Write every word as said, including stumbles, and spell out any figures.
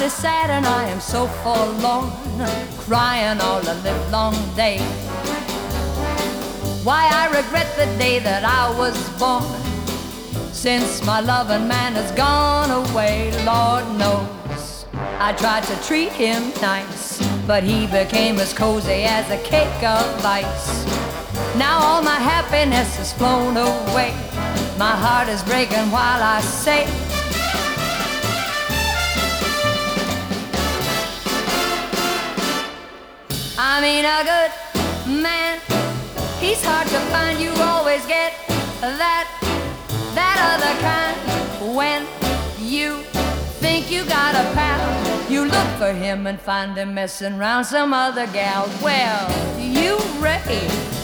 is sad and I am so forlorn, crying all the livelong day. Why I regret the day that I was born, since my loving man has gone away. Lord knows I tried to treat him nice, but he became as cozy as a cake of ice. Now all my happiness has flown away. My heart is breaking while I say, I mean a good man, he's hard to find. You always get that, that other kind. When you think you got a pal, you look for him and find him messing around some other gal. Well, you rave